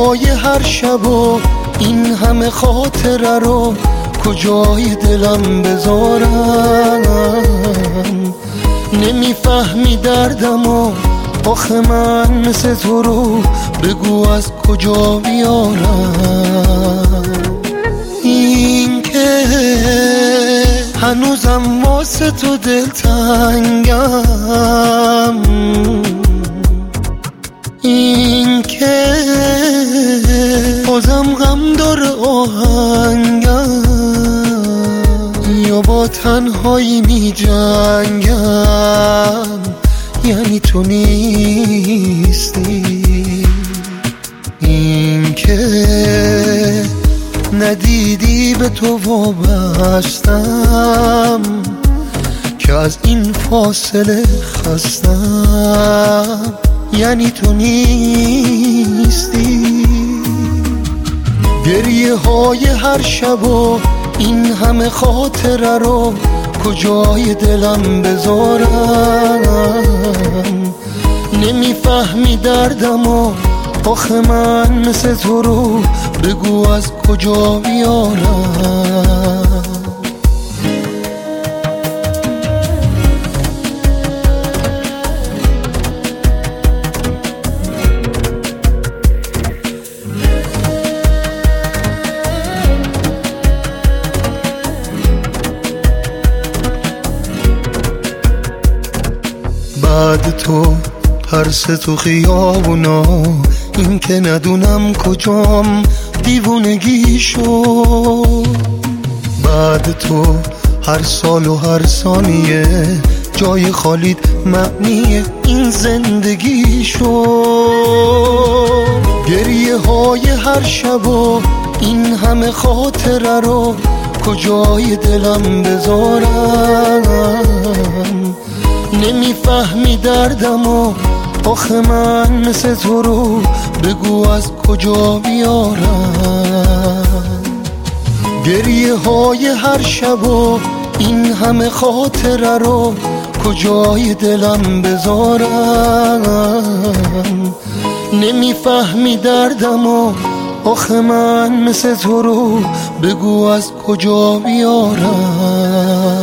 های هر شب و این همه خاطره رو کجای دلم بذارم؟ نمیفهمی دردم و آخه من مثل تو رو بگو از کجا بیارم؟ این که هنوزم واسه تو دلتنگم، این که بازم غم داره آهنگم، یا با تنهایی می جنگم یعنی تو نیستی. این که ندیدی به تو وابستم که از این فاصله خستم یعنی تو نیستی. گریه های هر شب و این همه خاطره رو کجای دلم بذارم؟ نمیفهمی دردم و آخه من مثل تو رو بگو از کجا بیارم؟ بعد تو ترس تو خیابونا، این که ندونم کجام دیوونگی شد. بعد تو هر سال و هر ثانیه جای خالیت معنی این زندگی شد. گریه های هر شب و این همه خاطره رو کجای دلم بذارم؟ نمیفهمی دردم و آخه من مثل تو رو بگو از کجا بیارم؟ گریه های هر شب و این همه خاطره رو کجای دلم بذارم؟ نمیفهمی دردم و آخه من مثل تو رو بگو از کجا بیارم؟